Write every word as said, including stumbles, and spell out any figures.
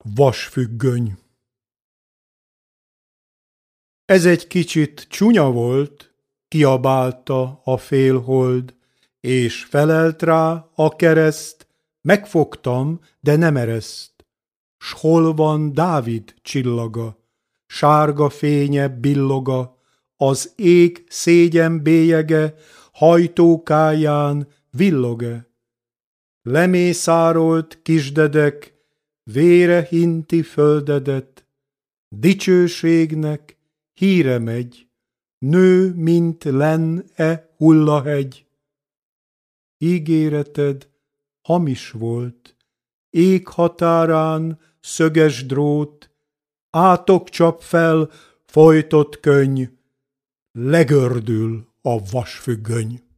Vasfüggöny. Ez egy kicsit csúnya volt, kiabálta a félhold, és felelt rá a kereszt, megfogtam, de nem ereszt. S hol van Dávid csillaga, sárga fénye billoga, az ég szégyen bélyege hajtókáján villog-e? Lemészárolt kisdedek, vére hinti földedet, dicsőségnek híre megy, nő, mint len-e hullahegy. Ígéreted hamis volt, ég határán szöges drót, átok csap fel, folytott könny, legördül a vasfüggöny.